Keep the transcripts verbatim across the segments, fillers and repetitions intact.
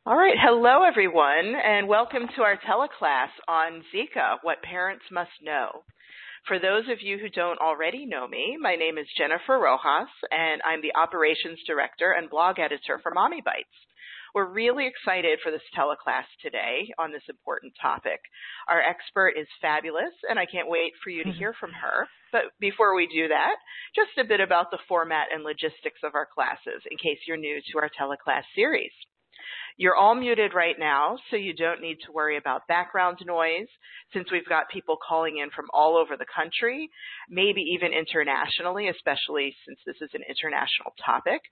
All right. Hello, everyone, and welcome to our teleclass on Zika, What Parents Must Know. For those of you who don't already know me, my name is Jennifer Rojas, and I'm the Operations Director and blog editor for Mommy Bites. We're really excited for this teleclass today on this important topic. Our expert is fabulous, and I can't wait for you to hear from her. But before we do that, just a bit about the format and logistics of our classes in case you're new to our teleclass series. You're all muted right now, so you don't need to worry about background noise since we've got people calling in from all over the country, maybe even internationally, especially since this is an international topic.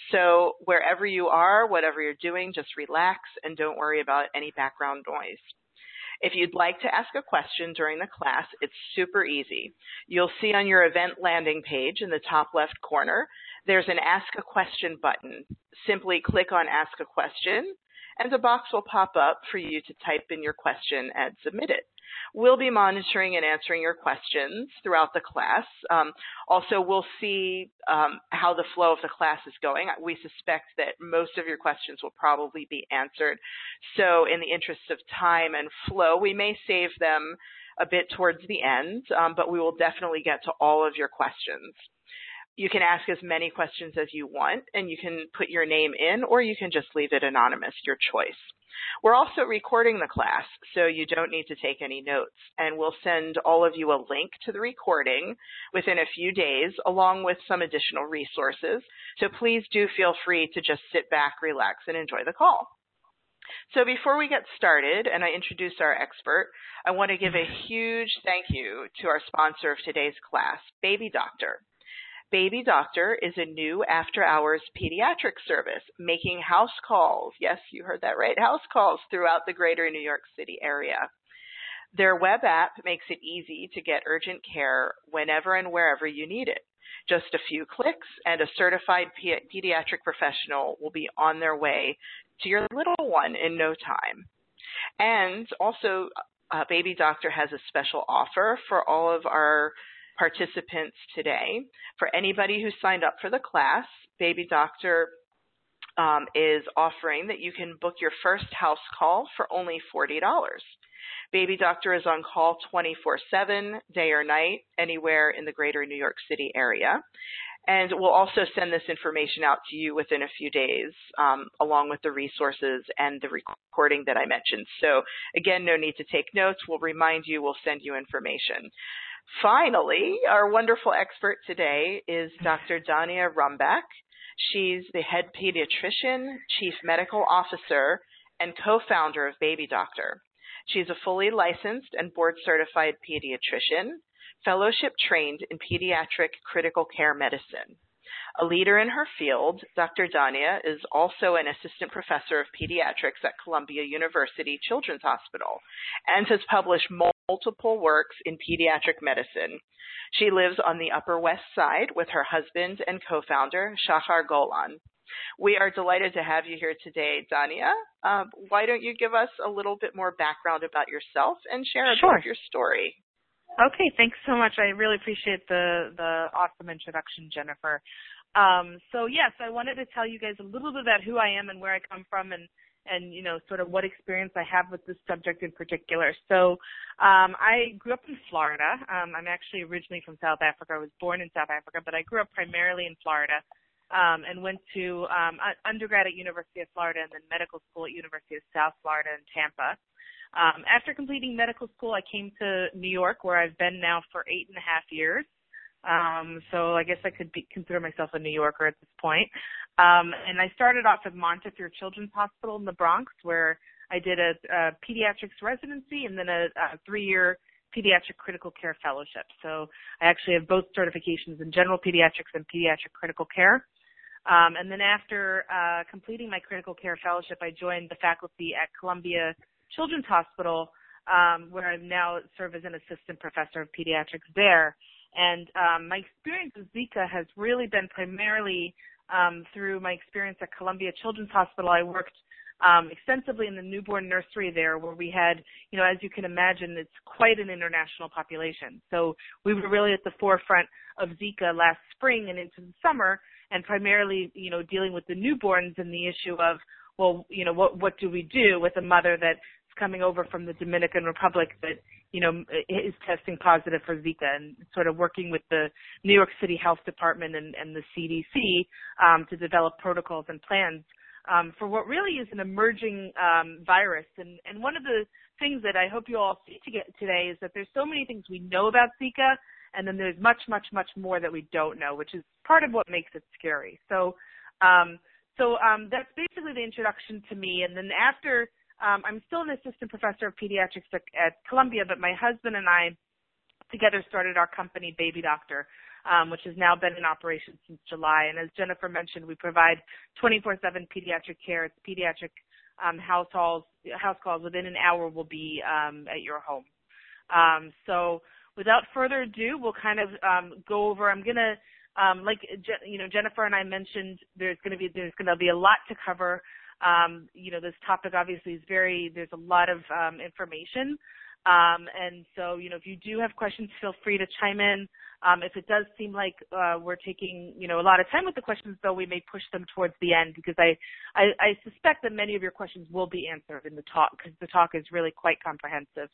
So wherever you are, whatever you're doing, just relax and don't worry about any background noise. If you'd like to ask a question during the class, it's super easy. You'll see on your event landing page in the top left corner, there's an Ask a Question button. Simply click on Ask a Question, and a box will pop up for you to type in your question and submit it. We'll be monitoring and answering your questions throughout the class. Um, also, we'll see um, how the flow of the class is going. We suspect that most of your questions will probably be answered. So in the interest of time and flow, we may save them a bit towards the end, um, but we will definitely get to all of your questions. You can ask as many questions as you want, and you can put your name in, or you can just leave it anonymous, your choice. We're also recording the class, so you don't need to take any notes, and we'll send all of you a link to the recording within a few days, along with some additional resources. So please do feel free to just sit back, relax, and enjoy the call. So before we get started, and I introduce our expert, I want to give a huge thank you to our sponsor of today's class, Baby Doctor. Baby Doctor is a new after-hours pediatric service making house calls. Yes, you heard that right, house calls throughout the greater New York City area. Their web app makes it easy to get urgent care whenever and wherever you need it. Just a few clicks and a certified pediatric professional will be on their way to your little one in no time. And also, uh, Baby Doctor has a special offer for all of our participants today. For anybody who signed up for the class, Baby Doctor um, is offering that you can book your first house call for only forty dollars. Baby Doctor is on call twenty-four seven, day or night, anywhere in the greater New York City area. And we'll also send this information out to you within a few days, um, along with the resources and the recording that I mentioned. So again, no need to take notes. We'll remind you, we'll send you information. Finally, our wonderful expert today is Doctor Dania Rumbach. She's the head pediatrician, chief medical officer, and co-founder of Baby Doctor. She's a fully licensed and board-certified pediatrician, fellowship-trained in pediatric critical care medicine. A leader in her field, Doctor Dania is also an assistant professor of pediatrics at Columbia University Children's Hospital and has published multiple works in pediatric medicine. She lives on the Upper West Side with her husband and co-founder, Shachar Golan. We are delighted to have you here today, Dania. Uh, why don't you give us a little bit more background about yourself and share a Sure. bit of your story? Okay, thanks so much. I really appreciate the, the awesome introduction, Jennifer. Um, so yes, I wanted to tell you guys a little bit about who I am and where I come from and, and you know, sort of what experience I have with this subject in particular. So um, I grew up in Florida. Um, I'm actually originally from South Africa. I was born in South Africa, but I grew up primarily in Florida um, and went to um, undergrad at University of Florida and then medical school at University of South Florida in Tampa. Um, after completing medical school, I came to New York, where I've been now for eight and a half years. Um, so I guess I could be, consider myself a New Yorker at this point. Um, and I started off at Montefiore Children's Hospital in the Bronx, where I did a, a pediatrics residency and then a, a three-year pediatric critical care fellowship. So I actually have both certifications in general pediatrics and pediatric critical care. Um, and then after uh, completing my critical care fellowship, I joined the faculty at Columbia Children's Hospital, um, where I now serve as an assistant professor of pediatrics there. And um, my experience with Zika has really been primarily um, through my experience at Columbia Children's Hospital. I worked um, extensively in the newborn nursery there, where we had, you know, as you can imagine, it's quite an international population. So we were really at the forefront of Zika last spring and into the summer, and primarily, you know, dealing with the newborns and the issue of well, you know, what what do we do with a mother that's coming over from the Dominican Republic that, you know, is testing positive for Zika, and sort of working with the New York City Health Department and, and the C D C um, to develop protocols and plans um, for what really is an emerging um, virus. And, and one of the things that I hope you all see to get today is that there's so many things we know about Zika, and then there's much, much, much more that we don't know, which is part of what makes it scary. So, um, so um, that's basically the introduction to me. And then after Um, I'm still an assistant professor of pediatrics at, at Columbia, but my husband and I together started our company, Baby Doctor, um, which has now been in operation since July. And as Jennifer mentioned, we provide twenty-four seven pediatric care. It's pediatric um, house calls, house calls within an hour will be um, at your home. Um, so without further ado, we'll kind of um, go over. I'm going to, um, like you know, Jennifer and I mentioned, there's going to be there's going to be a lot to cover. Um, you know, this topic obviously is very, there's a lot of um, information. Um, and so, you know, if you do have questions, feel free to chime in. Um, if it does seem like uh, we're taking, you know, a lot of time with the questions, though, we may push them towards the end, because I, I, I suspect that many of your questions will be answered in the talk, because the talk is really quite comprehensive.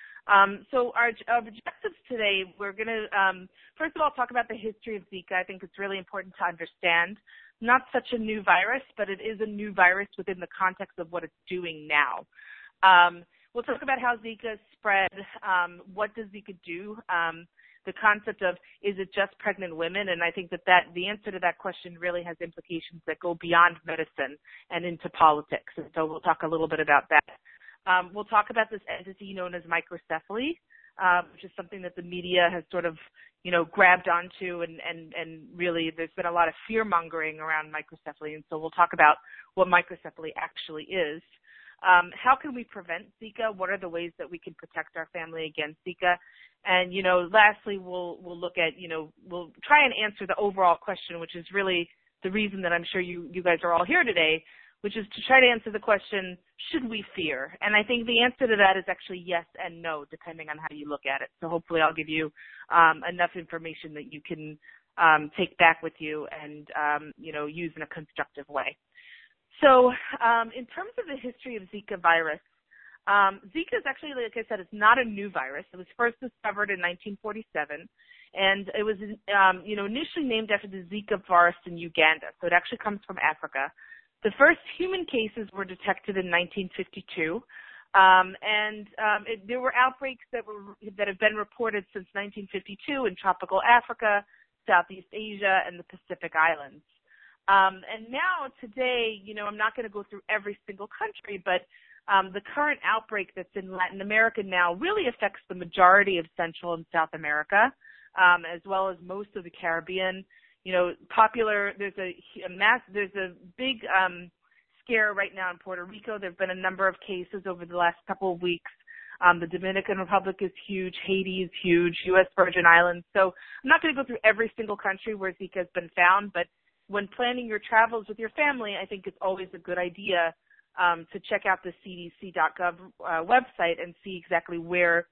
Um, so our, our objectives today, we're going to, um, first of all, talk about the history of Zika. I think it's really important to understand. Not such a new virus, but it is a new virus within the context of what it's doing now. Um, we'll talk about how Zika spread. Um, what does Zika do? Um, the concept of, is it just pregnant women? And I think that, that the answer to that question really has implications that go beyond medicine and into politics. And so we'll talk a little bit about that. Um, we'll talk about this entity known as microcephaly, uh, which is something that the media has sort of, you know, grabbed onto, and, and, and really there's been a lot of fear-mongering around microcephaly, and so we'll talk about what microcephaly actually is. Um, how can we prevent Zika? What are the ways that we can protect our family against Zika? And, you know, lastly, we'll, we'll look at, you know, we'll try and answer the overall question, which is really the reason that I'm sure you, you guys are all here today, which is to try to answer the question, should we fear? And I think the answer to that is actually yes and no, depending on how you look at it. So hopefully I'll give you um, enough information that you can um, take back with you and, um, you know, use in a constructive way. So um, in terms of the history of Zika virus, um, Zika is actually, like I said, it's not a new virus. It was first discovered in nineteen forty-seven, and it was, um, you know, initially named after the Zika forest in Uganda. So it actually comes from Africa. The first human cases were detected in nineteen fifty-two, um, and um, it, there were outbreaks that were that have been reported since nineteen fifty-two in tropical Africa, Southeast Asia, and the Pacific Islands. Um, and now, today, you know, I'm not going to go through every single country, but um, the current outbreak that's in Latin America now really affects the majority of Central and South America, um, as well as most of the Caribbean. You know, popular, there's a, a mass, there's a big um, scare right now in Puerto Rico. There have been a number of cases over the last couple of weeks. Um, the Dominican Republic is huge. Haiti is huge. U S Virgin Islands. So I'm not going to go through every single country where Zika has been found, but when planning your travels with your family, I think it's always a good idea um, to check out the C D C dot gov uh, website and see exactly where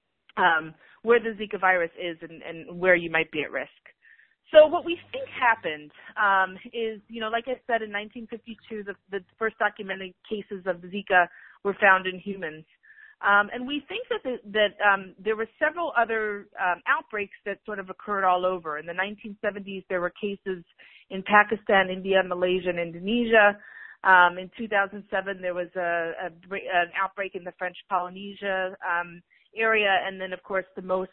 um, where the Zika virus is and, and where you might be at risk. So what we think happened um, is, you know, like I said, in nineteen fifty-two, the, the first documented cases of Zika were found in humans. Um, and we think that the, that um, there were several other um, outbreaks that sort of occurred all over. In the nineteen seventies, there were cases in Pakistan, India, Malaysia, and Indonesia. Um, in two thousand seven, there was a, a, an outbreak in the French Polynesia um, area. And then, of course, the most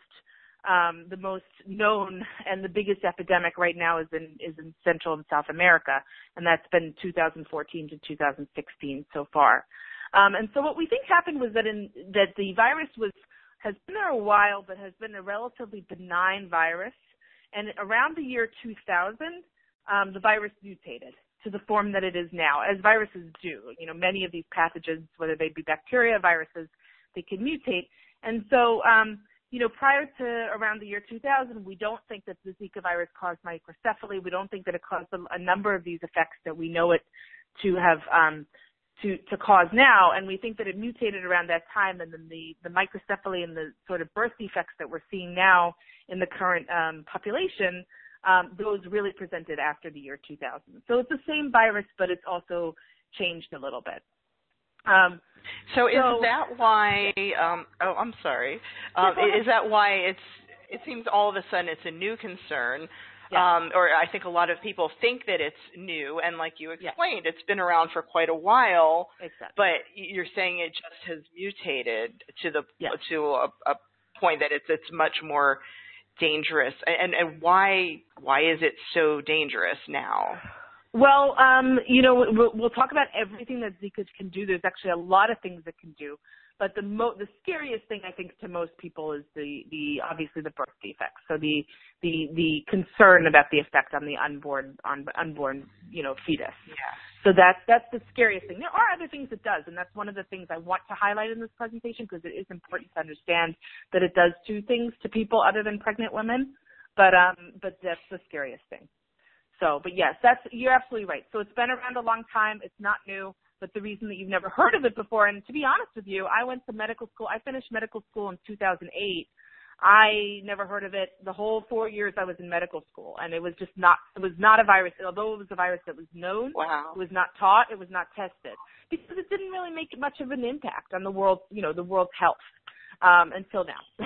um, the most known and the biggest epidemic right now is in is in Central and South America, and that's been two thousand fourteen to two thousand sixteen so far. Um, and so what we think happened was that in that the virus was has been there a while, but has been a relatively benign virus. And around the year two thousand, um, the virus mutated to the form that it is now, as viruses do. You know, many of these pathogens, whether they be bacteria, viruses, they can mutate. And so, um, you know, prior to around the year two thousand, we don't think that the Zika virus caused microcephaly. We don't think that it caused a, a number of these effects that we know it to have um, to, to cause now. And we think that it mutated around that time, and then the, the microcephaly and the sort of birth defects that we're seeing now in the current um, population, um, those really presented after the year two thousand. So it's the same virus, but it's also changed a little bit. Um, so is so, that why, um, oh, I'm sorry, um, is that why it's, it seems all of a sudden it's a new concern, yeah. um, or I think a lot of people think that it's new, and like you explained, yeah. it's been around for quite a while, exactly. but you're saying it just has mutated to the yeah. to a, a point that it's it's much more dangerous, and and why why is it so dangerous now? Well, um, you know, we'll, we'll talk about everything that Zika can do. There's actually a lot of things it can do, but the mo- the scariest thing I think to most people is the, the obviously the birth defects. So the the the concern about the effect on the unborn on unborn you know fetus. Yeah. So that's that's the scariest thing. There are other things it does, and that's one of the things I want to highlight in this presentation because it is important to understand that it does two things to people other than pregnant women. But um, but that's the scariest thing. So, but yes, that's, you're absolutely right. So it's been around a long time. It's not new, but the reason that you've never heard of it before, and to be honest with you, I went to medical school. I finished medical school in two thousand eight. I never heard of it the whole four years I was in medical school, and it was just not, it was not a virus. Although it was a virus that was known, wow. it was not taught, it was not tested, because it didn't really make much of an impact on the world, you know, the world's health um, until now.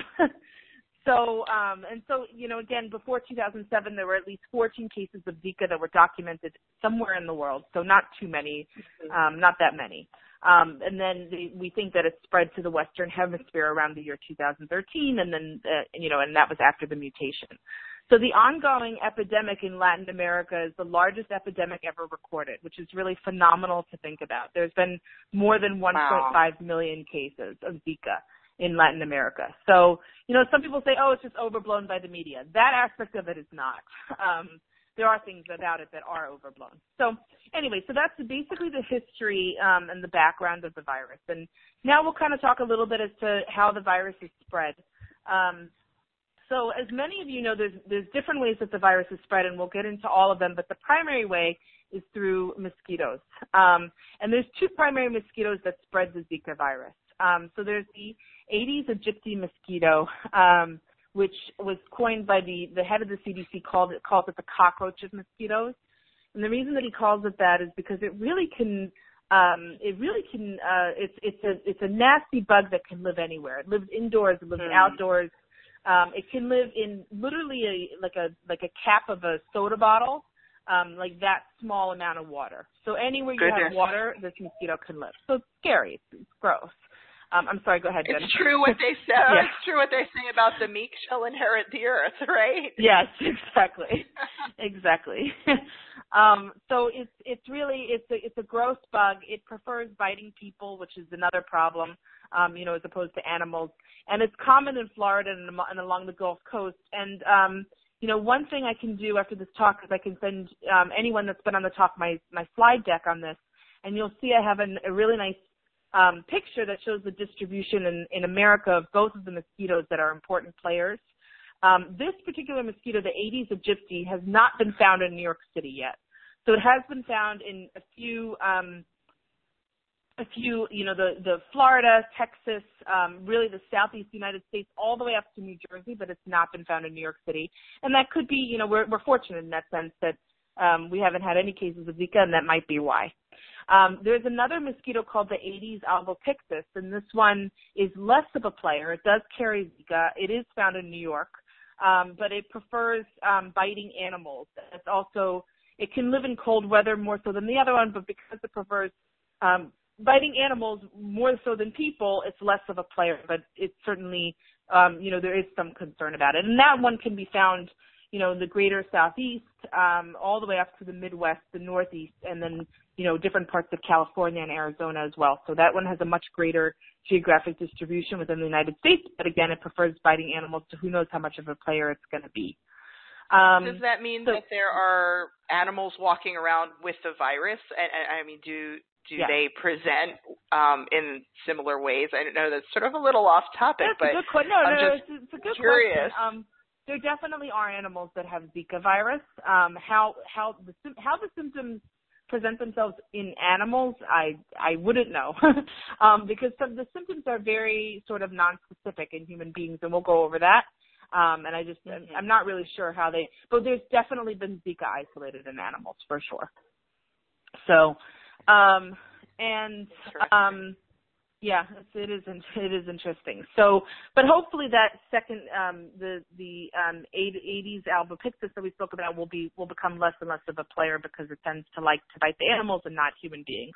So, um, and so, you know, again, before two thousand seven, there were at least fourteen cases of Zika that were documented somewhere in the world. So not too many, um, not that many. Um, and then the, we think that it spread to the Western Hemisphere around the year two thousand thirteen, and then, uh, you know, and that was after the mutation. So the ongoing epidemic in Latin America is the largest epidemic ever recorded, which is really phenomenal to think about. There's been more than one point five wow. million cases of Zika in Latin America. So, you know, some people say, oh, it's just overblown by the media. That aspect of it is not. Um, there are things about it that are overblown. So anyway, so that's basically the history um, and the background of the virus. And now we'll kind of talk a little bit as to how the virus is spread. Um, so as many of you know, there's, there's different ways that the virus is spread, and we'll get into all of them, but the primary way is through mosquitoes. Um, and there's two primary mosquitoes that spread the Zika virus. Um, so there's the Aedes aegypti mosquito, um, which was coined by the, the head of the C D C, called it, calls it the cockroach of mosquitoes. And the reason that he calls it that is because it really can, um, it really can, uh, it's, it's a, it's a nasty bug that can live anywhere. It lives indoors, it lives mm. outdoors. Um, it can live in literally a, like a, like a cap of a soda bottle, um, like that small amount of water. So anywhere you Goodness. have water, this mosquito can live. So it's scary. It's, it's gross. Um, I'm sorry, go ahead, Jen. It's true what they say. Yeah. It's true what they say about the meek shall inherit the earth, right? Yes, exactly, exactly. um, so it's it's really it's a it's a gross bug. It prefers biting people, which is another problem. Um, you know, as opposed to animals, and it's common in Florida and, and along the Gulf Coast. And um, you know, one thing I can do after this talk is I can send um, anyone that's been on the talk my my slide deck on this, and you'll see I have an, a really nice Um, picture that shows the distribution in, in America of both of the mosquitoes that are important players. Um, this particular mosquito, the Aedes aegypti, has not been found in New York City yet. So it has been found in a few, um, a few, you know, the, the Florida, Texas, um, really the southeast United States, all the way up to New Jersey, but it's not been found in New York City. And that could be, you know, we're, we're fortunate in that sense that um, we haven't had any cases of Zika, and that might be why. Um, there's another mosquito called the Aedes albopictus, and this one is less of a player. It does carry Zika. It is found in New York, um, but it prefers um, biting animals. It's also, it can live in cold weather more so than the other one, but because it prefers um, biting animals more so than people, it's less of a player, but it's certainly, um, you know, there is some concern about it. And that one can be found, you know, in the greater southeast, um, all the way up to the Midwest, the Northeast, and then, you know, different parts of California and Arizona as well. So that one has a much greater geographic distribution within the United States, but again, it prefers biting animals, so who knows how much of a player it's going to be. Um, Does that mean so, that there are animals walking around with the virus? And, and I mean, do do yeah. they present um, in similar ways? I don't know. That's sort of a little off topic, that's but a good question. No, I'm no, just it's, it's a good curious. question. Um, there definitely are animals that have Zika virus. Um, how how the how the symptoms present themselves in animals, I I wouldn't know, um, because some, the symptoms are very sort of non-specific in human beings, and we'll go over that. Um, and I just mm-hmm. I'm not really sure how they, but there's definitely been Zika isolated in animals for sure. So, Um, and um, yeah, it is it is interesting. So, but hopefully that second um, the the um, Aedes albopictus that we spoke about will be will become less and less of a player because it tends to like to bite the animals and not human beings.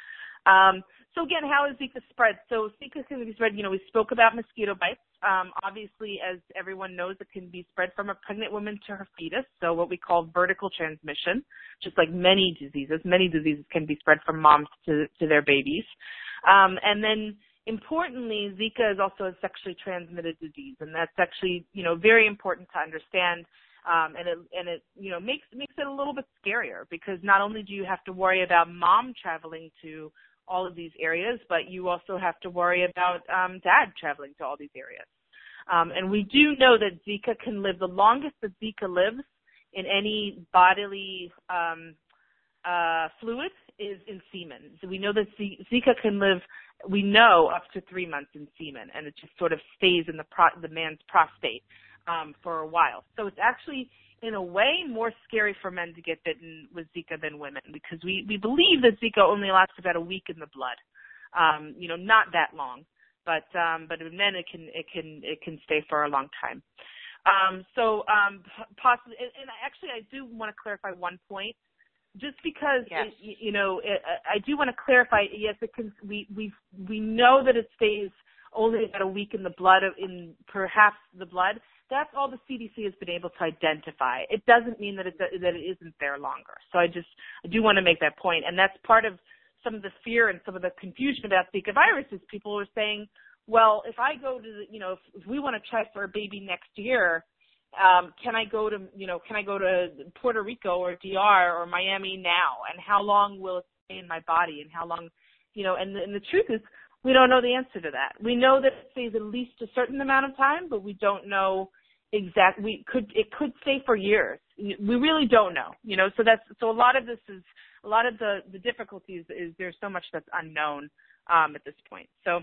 Um, so again, how is Zika spread? So Zika can be spread, you know, we spoke about mosquito bites. Um, obviously, as everyone knows, it can be spread from a pregnant woman to her fetus, so what we call vertical transmission, just like many diseases. Many diseases can be spread from moms to, to their babies. Um, and then, importantly, Zika is also a sexually transmitted disease, and that's actually, you know, very important to understand. Um, and it, and it, you know, makes makes it a little bit scarier because not only do you have to worry about mom traveling to all of these areas, but you also have to worry about um, dad traveling to all these areas. Um, and we do know that Zika can live, the longest that Zika lives in any bodily um, uh, fluid is in semen. So we know that Z- Zika can live, we know, up to three months in semen, and it just sort of stays in the, pro- the man's prostate um, for a while. So it's actually, in a way, more scary for men to get bitten with Zika than women because we, we believe that Zika only lasts about a week in the blood. Um, you know, not that long, but um, but in men it can it can it can stay for a long time. Um, so um, possibly, and, and actually, I do want to clarify one point. Just because yes. it, you know, it, I do want to clarify. Yes, it can. We we we know that it stays only about a week in the blood, of, in perhaps the blood. That's all the C D C has been able to identify. It doesn't mean that it that it isn't there longer. So I just I do want to make that point, and that's part of some of the fear and some of the confusion about Zika viruses. People are saying, well, if I go to the, you know, if, if we want to try for a baby next year, um, can I go to you know can I go to Puerto Rico or D R or Miami now? And how long will it stay in my body? And how long, you know? And the, and the truth is, we don't know the answer to that. We know that it stays at least a certain amount of time, but we don't know exact. We could it could stay for years. We really don't know. You know, so that's so a lot of this is a lot of the the difficulties is there's so much that's unknown um, at this point. So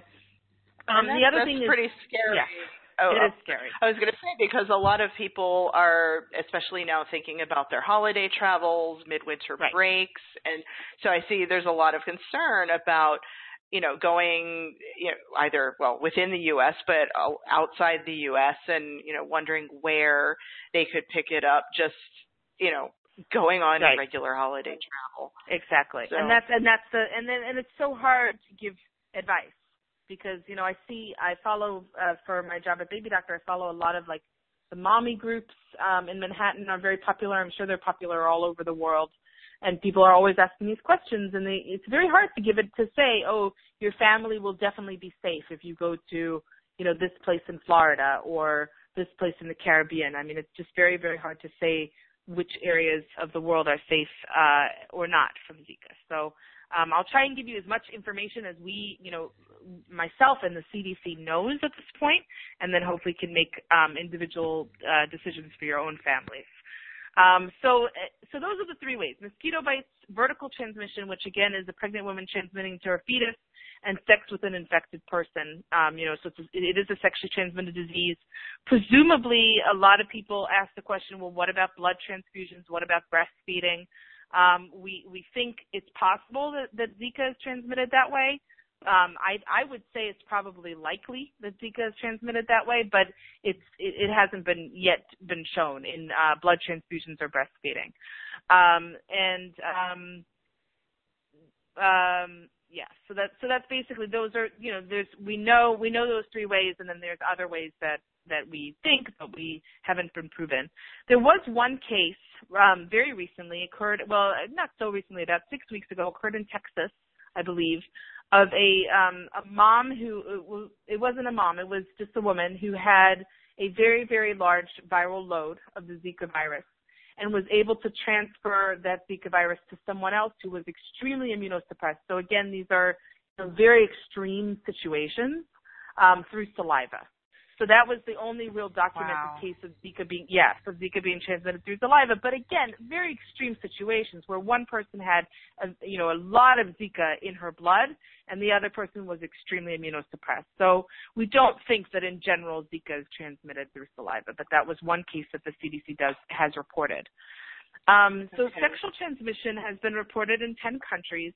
um, that, the other that's thing pretty is scary. Yeah. Oh, it oh, is scary. I was going to say because a lot of people are, especially now, thinking about their holiday travels, midwinter Right. breaks, and so I see there's a lot of concern about, you know, going, you know, either, well, within the U S, but outside the U S, and, you know, wondering where they could pick it up just, you know, going on Right. regular holiday travel. Exactly. So. And that's, and that's the, and then, and it's so hard to give advice because, you know, I see, I follow, uh, for my job at Baby Doctor, I follow a lot of like the mommy groups, um, in Manhattan are very popular. I'm sure they're popular all over the world. And people are always asking these questions, and they, it's very hard to give it to say, oh, your family will definitely be safe if you go to, you know, this place in Florida or this place in the Caribbean. I mean, it's just very, very hard to say which areas of the world are safe uh, or not from Zika. So um, I'll try and give you as much information as we, you know, myself and the C D C knows at this point, and then hopefully can make um, individual uh, decisions for your own families. Um, so, so those are the three ways: mosquito bites, vertical transmission, which again is a pregnant woman transmitting to her fetus, and sex with an infected person. Um, you know, so it's a, it is a sexually transmitted disease. Presumably, a lot of people ask the question, well, what about blood transfusions? What about breastfeeding? Um, we we think it's possible that, that Zika is transmitted that way. Um, I, I would say it's probably likely that Zika is transmitted that way, but it's, it, it hasn't been yet been shown in uh, blood transfusions or breastfeeding. Um, and um, um, yeah, so that so that's basically those are you know there's we know we know those three ways, and then there's other ways that that we think, but we haven't been proven. There was one case um, very recently occurred, well, not so recently, about six weeks ago, occurred in Texas, I believe, of a um, a mom who, it wasn't a mom, it was just a woman who had a very, very large viral load of the Zika virus and was able to transfer that Zika virus to someone else who was extremely immunosuppressed. So again, these are you know, very extreme situations um, through saliva. So that was the only real documented Wow. case of Zika being, yes, of Zika being transmitted through saliva. But again, very extreme situations where one person had, a, you know, a lot of Zika in her blood, and the other person was extremely immunosuppressed. So we don't think that in general Zika is transmitted through saliva, but that was one case that the C D C does has reported. Um, so Okay. sexual transmission has been reported in ten countries.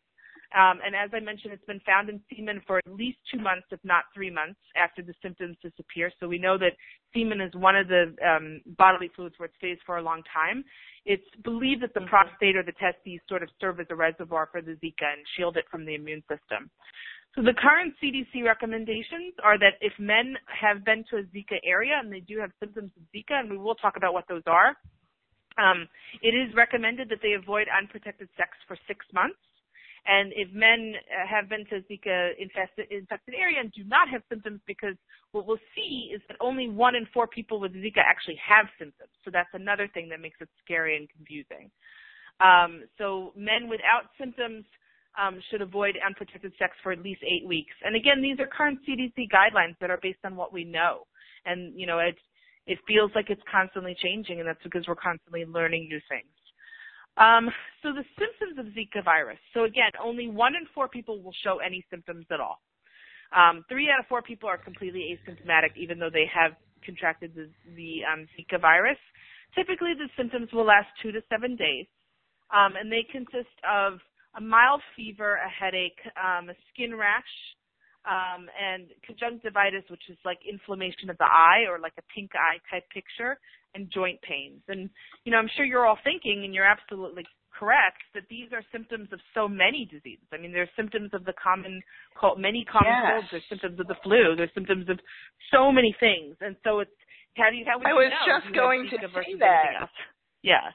Um, and as I mentioned, it's been found in semen for at least two months, if not three months, after the symptoms disappear. So we know that semen is one of the um, bodily fluids where it stays for a long time. It's believed that the mm-hmm. prostate or the testes sort of serve as a reservoir for the Zika and shield it from the immune system. So the current C D C recommendations are that if men have been to a Zika area and they do have symptoms of Zika, and we will talk about what those are, um, it is recommended that they avoid unprotected sex for six months. And if men have been to Zika infested, infected area and do not have symptoms, because what we'll see is that only one in four people with Zika actually have symptoms. So that's another thing that makes it scary and confusing. Um, so men without symptoms um, should avoid unprotected sex for at least eight weeks. And again, these are current C D C guidelines that are based on what we know. And, you know, it, it feels like it's constantly changing, and that's because we're constantly learning new things. Um, so the symptoms of Zika virus. So again, only one in four people will show any symptoms at all. Um, three out of four people are completely asymptomatic, even though they have contracted the, the um, Zika virus. Typically, the symptoms will last two to seven days, um, and they consist of a mild fever, a headache, um, a skin rash, um, and conjunctivitis, which is like inflammation of the eye or like a pink eye type picture, and joint pains. And, you know, I'm sure you're all thinking, and you're absolutely correct, that these are symptoms of so many diseases. I mean, there's symptoms of the common cold, many common yes. colds. There's symptoms of the flu. There's symptoms of so many things. And so it's, how do you, how would I you was know just going to say that. Yes.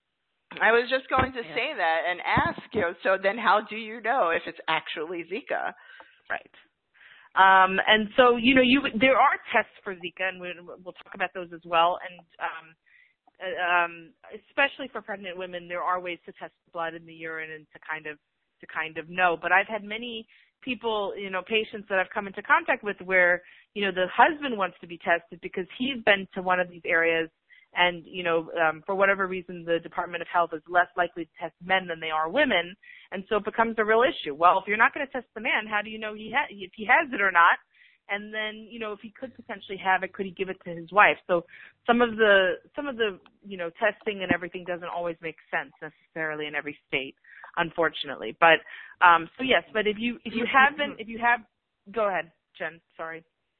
I was just going to yeah. say that and ask you, so then how do you know if it's actually Zika? Right. Um, and so, you know, you there are tests for Zika, and we, we'll talk about those as well. And um, um, especially for pregnant women, there are ways to test the blood in the urine and to kind of to kind of know. But I've had many people, you know, patients that I've come into contact with where, you know, the husband wants to be tested because he's been to one of these areas, and, you know, um, for whatever reason, the Department of Health is less likely to test men than they are women, and so it becomes a real issue. Well, if you're not going to test the man, how do you know he ha- if he has it or not? And then, you know, if he could potentially have it, could he give it to his wife? So some of the some of the you know testing and everything doesn't always make sense necessarily in every state, unfortunately. But um, so yes, but if you if you have been if you have, go ahead, Jen. Sorry.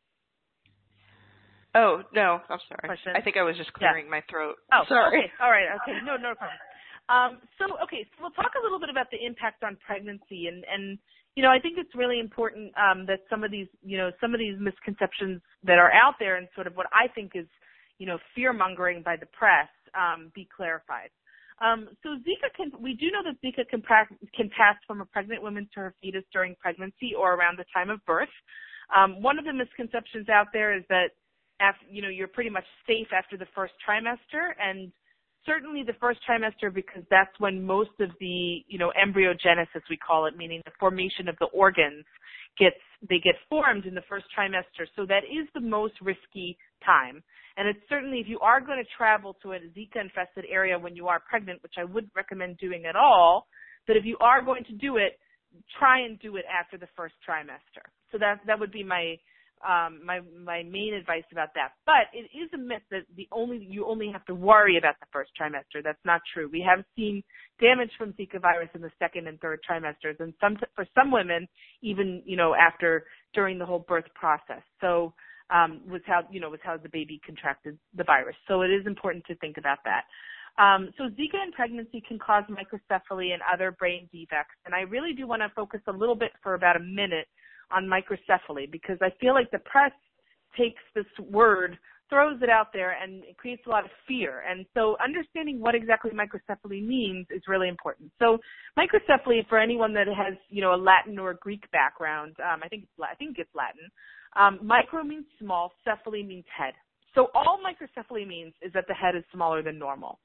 Oh, no, I'm sorry. Question? I think I was just clearing yeah. my throat. Oh, sorry. Okay. All right. Okay. No, no problem. Um, so, okay, so we'll talk a little bit about the impact on pregnancy. And, and you know, I think it's really important um, that some of these, you know, some of these misconceptions that are out there and sort of what I think is, you know, fear-mongering by the press um, be clarified. Um, so Zika can, we do know that Zika can, pra- can pass from a pregnant woman to her fetus during pregnancy or around the time of birth. Um, one of the misconceptions out there is that After, you know, you're pretty much safe after the first trimester, and certainly the first trimester, because that's when most of the, you know, embryogenesis, we call it, meaning the formation of the organs, gets, they get formed in the first trimester. So that is the most risky time. And it's certainly, if you are going to travel to a Zika-infested area when you are pregnant, which I wouldn't recommend doing at all, that if you are going to do it, try and do it after the first trimester. So that that would be my Um, my my main advice about that. But it is a myth that the only you only have to worry about the first trimester. That's not true. We have seen damage from Zika virus in the second and third trimesters, and some for some women even you know after during the whole birth process. So um, was how you know was how the baby contracted the virus. So it is important to think about that. Um, so Zika in pregnancy can cause microcephaly and other brain defects, and I really do want to focus a little bit for about a minute on microcephaly, because I feel like the press takes this word, throws it out there, and it creates a lot of fear. And so understanding what exactly microcephaly means is really important. So microcephaly, for anyone that has, you know, a Latin or a Greek background, um, I think it's, I think it's Latin, um, micro means small, cephaly means head. So all microcephaly means is that the head is smaller than normal.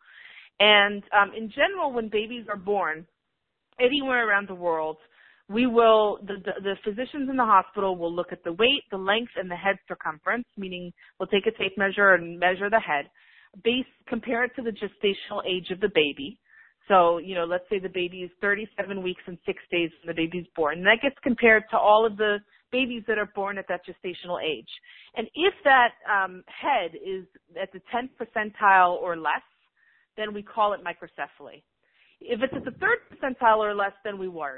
And um, in general, when babies are born, anywhere around the world, we will, the, the, the physicians in the hospital will look at the weight, the length, and the head circumference, meaning we'll take a tape measure and measure the head, base, compare it to the gestational age of the baby. So, you know, let's say the baby is thirty-seven weeks and six days when the baby's born. And that gets compared to all of the babies that are born at that gestational age. And if that um, head is at the tenth percentile or less, then we call it microcephaly. If it's at the third percentile or less, then we worry.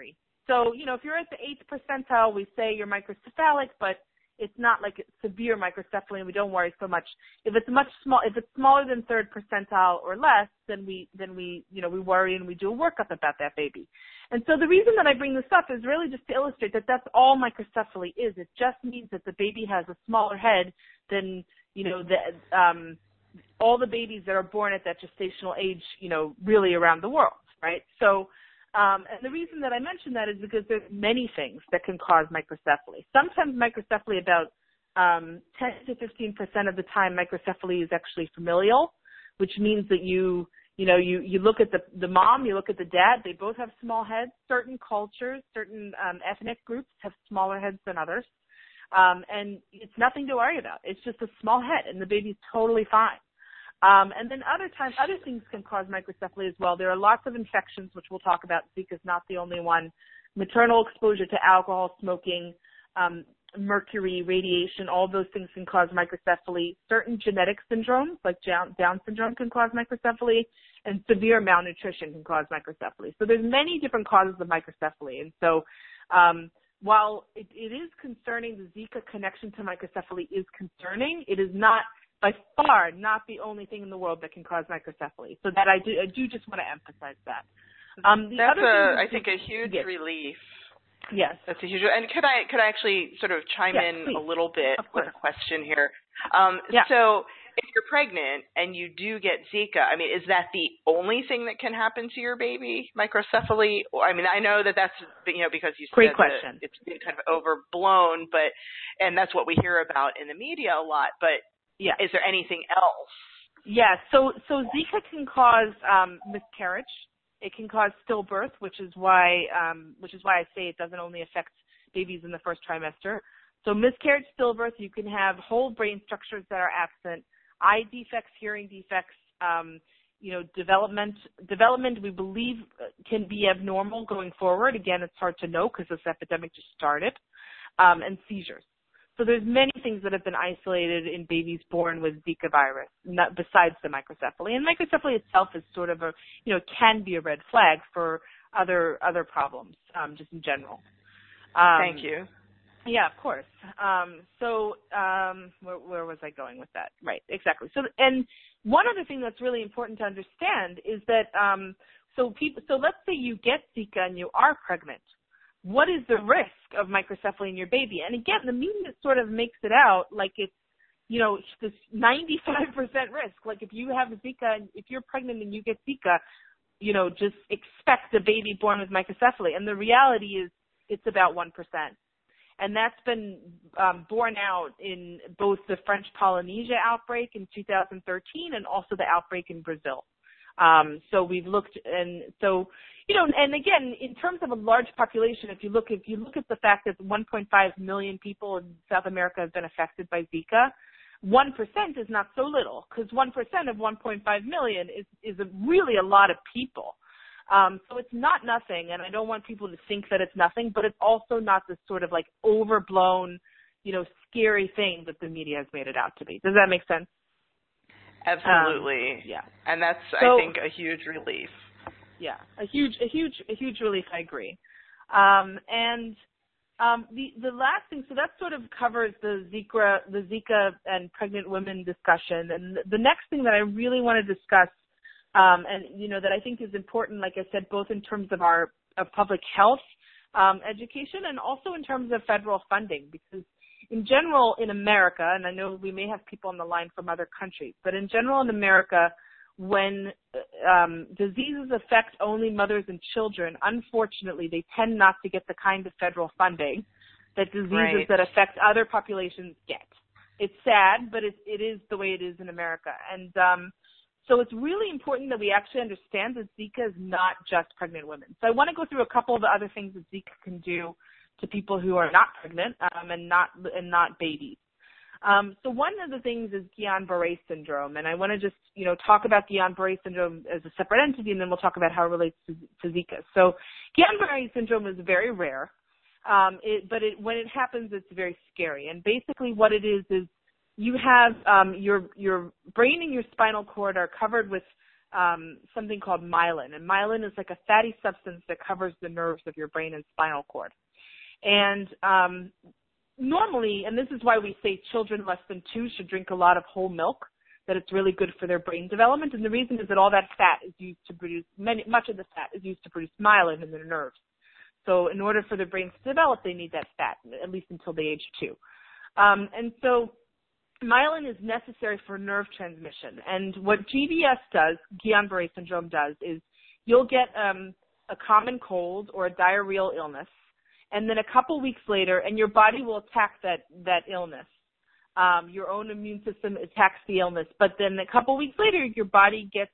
So, you know, if you're at the eighth percentile, we say you're microcephalic, but it's not like severe microcephaly, and we don't worry so much. If it's much small, if it's smaller than third percentile or less, then we, then we, you know, we worry and we do a workup about that baby. And so the reason that I bring this up is really just to illustrate that that's all microcephaly is. It just means that the baby has a smaller head than, you know, the, um, all the babies that are born at that gestational age, you know, really around the world, right? So, Um, and the reason that I mention that is because there's many things that can cause microcephaly. Sometimes microcephaly, about um, ten to fifteen percent of the time, microcephaly is actually familial, which means that you, you know, you, you look at the, the mom, you look at the dad, they both have small heads. Certain cultures, certain um, ethnic groups have smaller heads than others. Um, and it's nothing to worry about. It's just a small head, and the baby's totally fine. Um, and then other times, other things can cause microcephaly as well. There are lots of infections, which we'll talk about. Zika is not the only one. Maternal exposure to alcohol, smoking, um, mercury, radiation, all those things can cause microcephaly. Certain genetic syndromes, like Down syndrome, can cause microcephaly, and severe malnutrition can cause microcephaly. So there's many different causes of microcephaly. And so um, while it, it is concerning, the Zika connection to microcephaly is concerning, it is not by far not the only thing in the world that can cause microcephaly. So that I do, I do just want to emphasize that. Um, the That's, other a, thing I think, a huge yes. relief. Yes. That's a huge, and could I could I actually sort of chime yes, in please. a little bit Of with course. a question here? Um, yeah. So if you're pregnant and you do get Zika, I mean, is that the only thing that can happen to your baby, microcephaly? Or, I mean, I know that that's, you know, because you Great said question. that it's been kind of overblown, but, and that's what we hear about in the media a lot, but yeah. is there anything else? Yeah, so, so Zika can cause um, miscarriage. It can cause stillbirth, which is why, um, which is why I say it doesn't only affect babies in the first trimester. So miscarriage, stillbirth, you can have whole brain structures that are absent, eye defects, hearing defects, um, you know, development. Development, we believe, can be abnormal going forward. Again, it's hard to know because this epidemic just started, um, and seizures. So there's many things that have been isolated in babies born with Zika virus, not, besides the microcephaly. And microcephaly itself is sort of a, you know, can be a red flag for other other problems, um, just in general. Um, Thank you. Yeah, of course. Um, so um, where, where was I going with that? Right, exactly. So, and one other thing that's really important to understand is that um, so people. So let's say you get Zika and you are pregnant. What is the risk of microcephaly in your baby? And again, the media sort of makes it out like it's, you know, this ninety-five percent risk. Like if you have Zika, if you're pregnant and you get Zika, you know, just expect a baby born with microcephaly. And the reality is it's about one percent. And that's been um, borne out in both the French Polynesia outbreak in two thousand thirteen and also the outbreak in Brazil. Um, so we've looked, and so, you know, and again, in terms of a large population, if you look, if you look at the fact that one point five million people in South America have been affected by Zika, one percent is not so little, because one percent of one point five million is, is a, really a lot of people. Um, so it's not nothing, and I don't want people to think that it's nothing, but it's also not this sort of like overblown, you know, scary thing that the media has made it out to be. Does that make sense? Absolutely. Um, yeah. And that's, so, I think, a huge relief. Yeah, a huge, a huge, a huge relief. I agree. Um, and um, the the last thing, so that sort of covers the Zika, the Zika and pregnant women discussion. And the next thing that I really want to discuss, um, and you know, that I think is important, like I said, both in terms of our of public health um, education and also in terms of federal funding, because in general in America, and I know we may have people on the line from other countries, but in general in America, when um, diseases affect only mothers and children, unfortunately, they tend not to get the kind of federal funding that diseases right. that affect other populations get. It's sad, but it, it is the way it is in America. And um, so it's really important that we actually understand that Zika is not just pregnant women. So I want to go through a couple of the other things that Zika can do to people who are not pregnant um, and not and not babies. Um, so one of the things is Guillain-Barré syndrome, and I want to just, you know, talk about Guillain-Barré syndrome as a separate entity, and then we'll talk about how it relates to, to Zika. So Guillain-Barré syndrome is very rare, um, it, but it, when it happens, it's very scary. And basically what it is is you have um, your your brain and your spinal cord are covered with um, something called myelin. And myelin is like a fatty substance that covers the nerves of your brain and spinal cord. And um, normally, and this is why we say children less than two should drink a lot of whole milk, that it's really good for their brain development. And the reason is that all that fat is used to produce, many, much of the fat is used to produce myelin in their nerves. So in order for their brains to develop, they need that fat, at least until the age two. Um, and so myelin is necessary for nerve transmission. And what G B S does, Guillain-Barré syndrome does, is you'll get um, a common cold or a diarrheal illness, and then a couple weeks later, and your body will attack that, that illness. Um, your own immune system attacks the illness, but then a couple weeks later, your body gets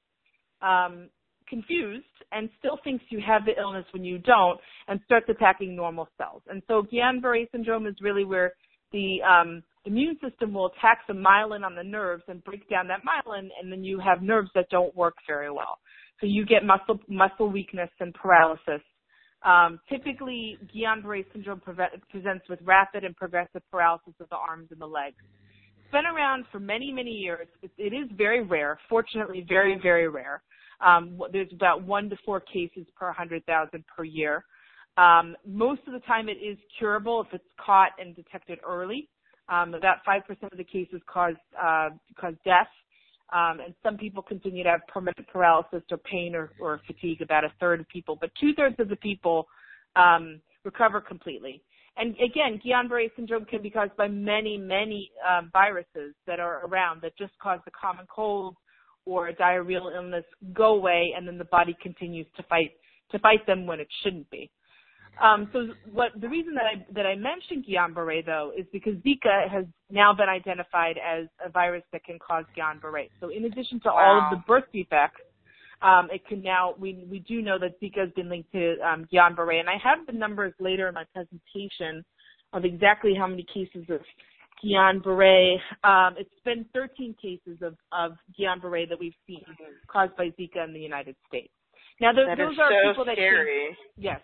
um, confused and still thinks you have the illness when you don't, and starts attacking normal cells. And so Guillain-Barré syndrome is really where the um, immune system will attack the myelin on the nerves and break down that myelin, and then you have nerves that don't work very well. So you get muscle muscle weakness and paralysis. Um, typically, Guillain-Barré syndrome pre- presents with rapid and progressive paralysis of the arms and the legs. It's been around for many, many years. It, it is very rare, fortunately very, very rare. Um, there's about one to four cases per one hundred thousand per year. Um, most of the time it is curable if it's caught and detected early. Um, about five percent of the cases cause, uh, cause death. Um, and some people continue to have permanent paralysis or pain or, or fatigue, about a third of people. But two-thirds of the people um, recover completely. And again, Guillain-Barré syndrome can be caused by many, many um, viruses that are around that just cause the common cold or a diarrheal illness go away, and then the body continues to fight to fight them when it shouldn't be. Um, so what the reason that I that I mentioned Guillain-Barré though is because Zika has now been identified as a virus that can cause Guillain-Barré. So in addition to Wow. all of the birth defects, um, it can now we we do know that Zika has been linked to um, Guillain-Barré, and I have the numbers later in my presentation of exactly how many cases of Guillain-Barré. Um, it's been thirteen cases of, of Guillain-Barré that we've seen caused by Zika in the United States. Now, those, that those is are so people that scary. came, yes,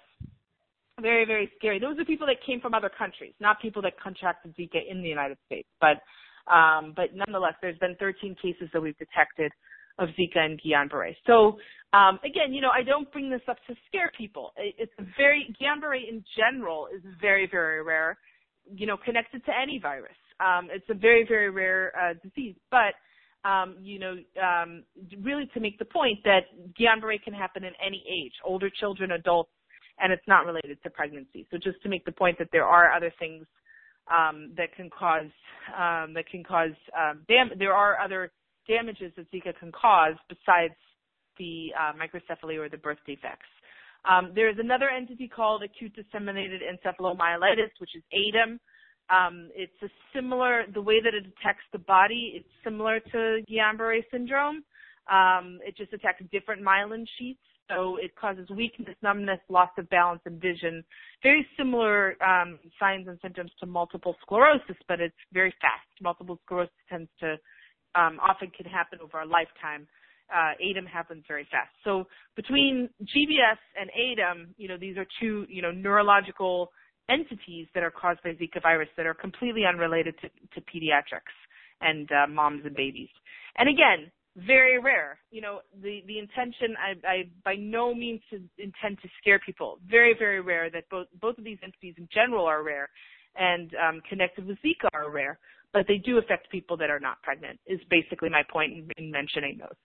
very, very scary. Those are people that came from other countries, not people that contracted Zika in the United States. But, um, but nonetheless, there's been thirteen cases that we've detected of Zika and Guillain-Barré. So, um, again, you know, I don't bring this up to scare people. It's a very, Guillain-Barré in general is very, very rare, you know, connected to any virus. Um, it's a very, very rare uh, disease. But, um, you know, um, really to make the point that Guillain-Barré can happen in any age, older children, adults, and it's not related to pregnancy. So just to make the point that there are other things um, that can cause, um, that can cause, um, dam- there are other damages that Zika can cause besides the uh, microcephaly or the birth defects. Um, there is another entity called acute disseminated encephalomyelitis, which is A D E M. Um, it's a similar, the way that it attacks the body, it's similar to Guillain-Barré syndrome. Um, it just attacks different myelin sheets, so it causes weakness, numbness, loss of balance, and vision. Very similar um, signs and symptoms to multiple sclerosis, but it's very fast. Multiple sclerosis tends to, um, often can happen over a lifetime. Uh, A D E M happens very fast. So between G B S and A D E M, you know, these are two, you know, neurological entities that are caused by Zika virus that are completely unrelated to, to pediatrics and uh, moms and babies. And again, very rare. You know, the, the intention, I, I by no means to intend to scare people. Very, very rare that both, both of these entities in general are rare and um, connected with Zika are rare, but they do affect people that are not pregnant is basically my point in, in mentioning those.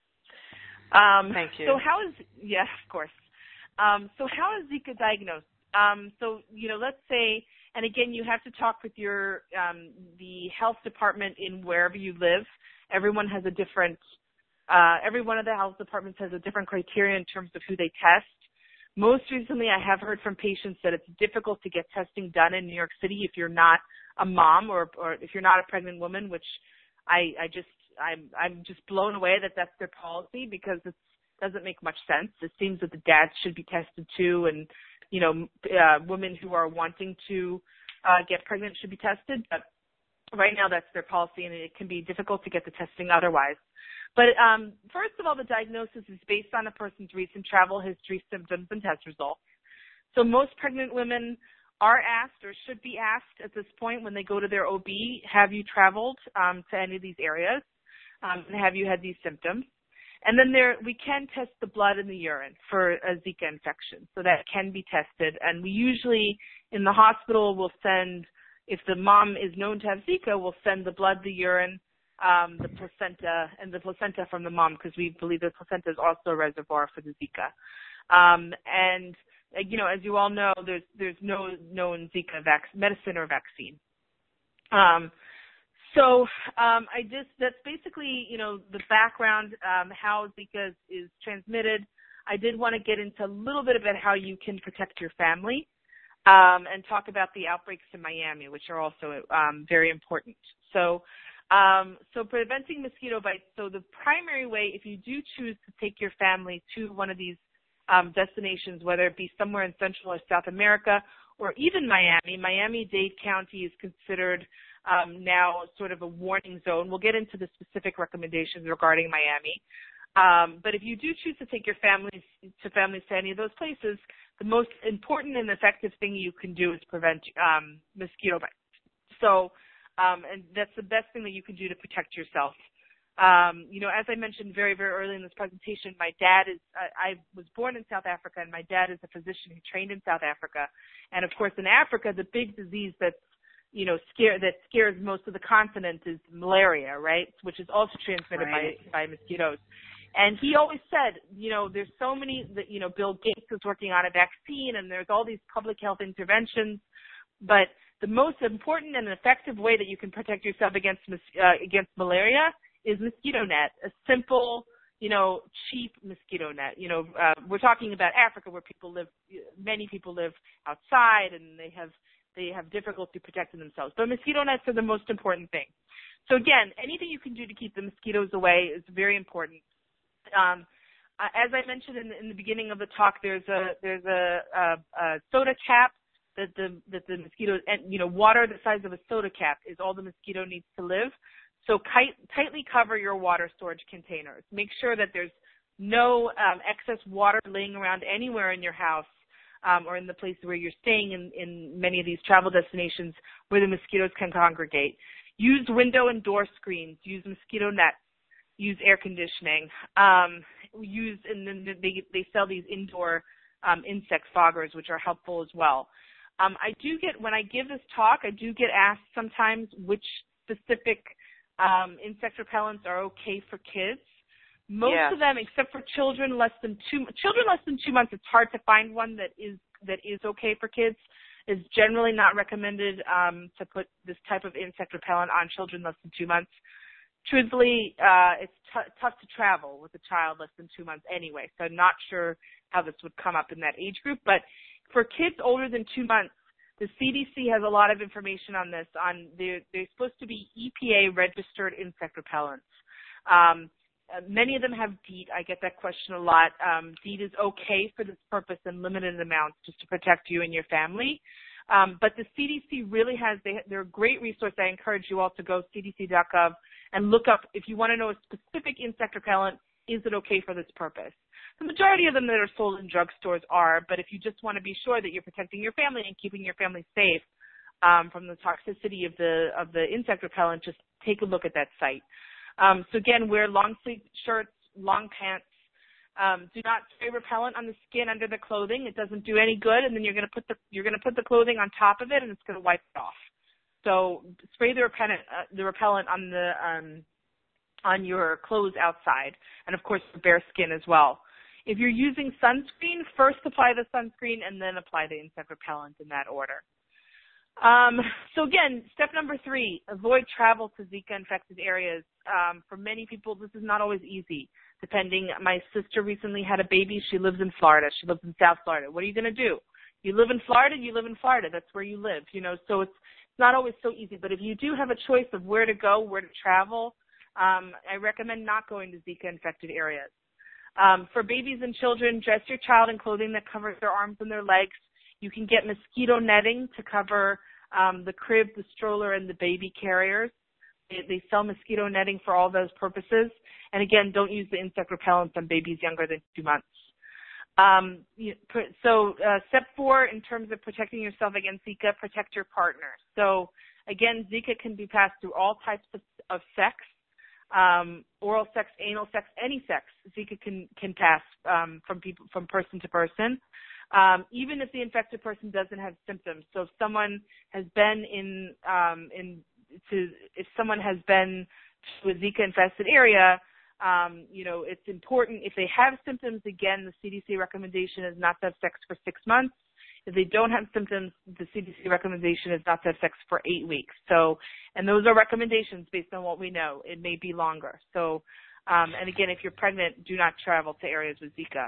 Um, Thank you. So how is, yeah, of course. Um, so how is Zika diagnosed? Um, so, you know, let's say, and again, you have to talk with your, um, the health department in wherever you live. Everyone has a different, uh, every one of the health departments has a different criteria in terms of who they test. Most recently, I have heard from patients that it's difficult to get testing done in New York City if you're not a mom or, or if you're not a pregnant woman, which I, I just, I'm, I'm just blown away that that's their policy because it doesn't make much sense. It seems that the dads should be tested too, and you know, uh, women who are wanting to uh, get pregnant should be tested. But right now, that's their policy, and it can be difficult to get the testing otherwise. But um, first of all, the diagnosis is based on a person's recent travel history, symptoms, and test results. So most pregnant women are asked or should be asked at this point when they go to their O B, have you traveled um, to any of these areas? Um, and have you had these symptoms? And then there, we can test the blood and the urine for a Zika infection, so that can be tested. And we usually, in the hospital, will send, if the mom is known to have Zika, we'll send the blood, the urine, um, the placenta, and the placenta from the mom, because we believe the placenta is also a reservoir for the Zika. Um, and, uh, you know, as you all know, there's there's no known Zika vac- medicine or vaccine. Um, So um, I just that's basically, you know, the background, um, how Zika is, is transmitted. I did want to get into a little bit about how you can protect your family um, and talk about the outbreaks in Miami, which are also um, very important. So, um, so preventing mosquito bites. So the primary way, if you do choose to take your family to one of these um, destinations, whether it be somewhere in Central or South America or even Miami, Miami-Dade County is considered Um, now sort of a warning zone. We'll get into the specific recommendations regarding Miami. Um, but if you do choose to take your families to families to any of those places, the most important and effective thing you can do is prevent um, mosquito bites. So, um, and that's the best thing that you can do to protect yourself. Um, you know, as I mentioned very, very early in this presentation, my dad is, I, I was born in South Africa, and my dad is a physician who trained in South Africa. And of course, in Africa, the big disease that's you know, scare that scares most of the continent is malaria, right? Which is also transmitted right. by, by mosquitoes. And he always said, you know, there's so many that, you know, Bill Gates is working on a vaccine and there's all these public health interventions, but the most important and effective way that you can protect yourself against, uh, against malaria is mosquito net, a simple, you know, cheap mosquito net. You know, uh, we're talking about Africa where people live, many people live outside and they have They have difficulty protecting themselves. But mosquito nets are the most important thing. So again, anything you can do to keep the mosquitoes away is very important. Um, as I mentioned in the, in the beginning of the talk, there's a there's a, a, a soda cap that the that the mosquitoes and you know water the size of a soda cap is all the mosquito needs to live. So tight, tightly cover your water storage containers. Make sure that there's no um, excess water laying around anywhere in your house. Um, or in the place where you're staying in, in many of these travel destinations where the mosquitoes can congregate. Use window and door screens. Use mosquito nets. Use air conditioning. Um, use and then they they sell these indoor um, insect foggers, which are helpful as well. Um, I do get when I give this talk, I do get asked sometimes which specific um, insect repellents are okay for kids. Most yeah. of them, except for children less than two children less than two months, it's hard to find one that is that is okay for kids. It's generally not recommended um, to put this type of insect repellent on children less than two months. Truthfully, uh, it's t- tough to travel with a child less than two months anyway, so I'm not sure how this would come up in that age group. But for kids older than two months, the C D C has a lot of information on this. On they're, they're supposed to be E P A registered insect repellents. Um, Uh, many of them have DEET. I get that question a lot. Um, DEET is okay for this purpose in limited amounts just to protect you and your family. Um, but the C D C really has, they, they're a great resource. I encourage you all to go c d c dot gov and look up, if you want to know a specific insect repellent, is it okay for this purpose? The majority of them that are sold in drugstores are, but if you just want to be sure that you're protecting your family and keeping your family safe um, from the toxicity of the, of the insect repellent, just take a look at that site. Um, so again, wear long sleeve shirts, long pants. Um, do not spray repellent on the skin under the clothing. It doesn't do any good. And then you're going to put the you're going to put the clothing on top of it, and it's going to wipe it off. So spray the repellent uh, the repellent on the um, on your clothes outside, and of course the bare skin as well. If you're using sunscreen, first apply the sunscreen and then apply the insect repellent in that order. Um, so again, step number three, avoid travel to Zika-infected areas. Um, for many people, this is not always easy, depending. My sister recently had a baby. She lives in Florida. She lives in South Florida. What are you going to do? You live in Florida, you live in Florida. That's where you live, you know, so it's not always so easy. But if you do have a choice of where to go, where to travel, um, I recommend not going to Zika-infected areas. Um, for babies and children, dress your child in clothing that covers their arms and their legs. You can get mosquito netting to cover um, the crib, the stroller, and the baby carriers. They, they sell mosquito netting for all those purposes. And again, don't use the insect repellents on babies younger than two months. Um, so uh, step four, in terms of protecting yourself against Zika, protect your partner. So again, Zika can be passed through all types of, of sex. um, oral sex, anal sex, any sex, Zika can can pass um, from people from person to person, um, even if the infected person doesn't have symptoms. So if someone has been in um, in to if someone has been to a Zika infested area, um, you know, it's important if they have symptoms. Again, the C D C recommendation is not to have sex for six months. If they don't have symptoms, the C D C recommendation is not to have sex for eight weeks. So, and those are recommendations based on what we know. It may be longer. So, um, and again, if you're pregnant, do not travel to areas with Zika.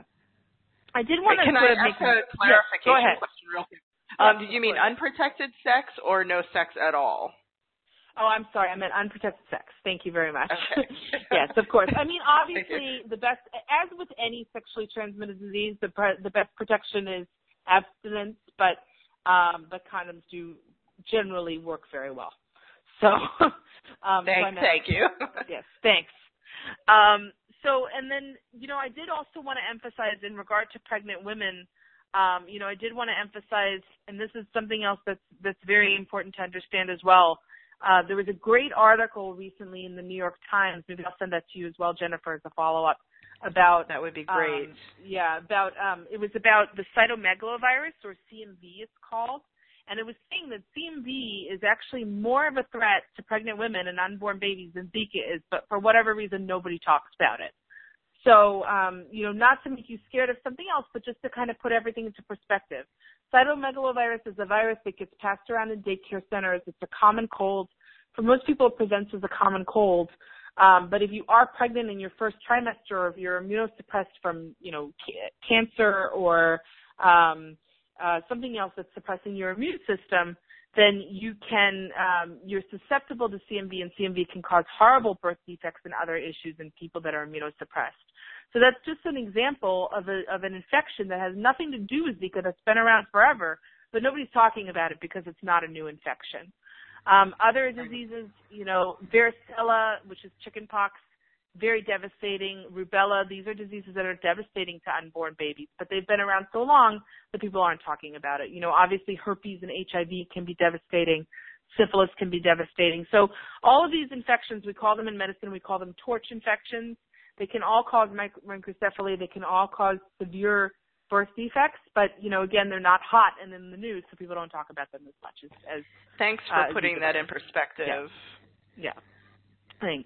I did want to Can sort I of make ask a clarification yes, go ahead. question real quick? Um, did you mean unprotected sex or no sex at all? Oh, I'm sorry. I meant unprotected sex. Thank you very much. Okay. Yes, of course. I mean, obviously, the best, as with any sexually transmitted disease, the pre- the best protection is abstinence, but um, but condoms do generally work very well. So, um, thank, so I meant, thank you. Yes, thanks. Um, so, and then, you know, I did also want to emphasize in regard to pregnant women. Um, you know, I did want to emphasize, and this is something else that's that's very important to understand as well. Uh, there was a great article recently in the New York Times. Maybe I'll send that to you as well, Jennifer, as a follow-up. About that would be great. Um, yeah, about um, it was about the cytomegalovirus, or C M V, it's called, and it was saying that C M V is actually more of a threat to pregnant women and unborn babies than Zika is, but for whatever reason, nobody talks about it. So, um, you know, not to make you scared of something else, but just to kind of put everything into perspective. Cytomegalovirus is a virus that gets passed around in daycare centers. It's a common cold. For most people, it presents as a common cold. Um, but if you are pregnant in your first trimester, or if you're immunosuppressed from, you know, ca- cancer or um, uh, something else that's suppressing your immune system, then you can, um, you're susceptible to C M V, and C M V can cause horrible birth defects and other issues in people that are immunosuppressed. So that's just an example of a, of an infection that has nothing to do with Zika, that's been around forever, but nobody's talking about it because it's not a new infection. Um, other diseases, you know, varicella, which is chickenpox, very devastating. Rubella, these are diseases that are devastating to unborn babies, but they've been around so long that people aren't talking about it. You know, obviously herpes and H I V can be devastating. Syphilis can be devastating. So all of these infections, we call them in medicine, we call them torch infections. They can all cause microcephaly. They can all cause severe birth defects, but, you know, again, they're not hot and in the news, so people don't talk about them as much as, as Thanks for uh, putting that in perspective. Yeah. yeah. Thanks.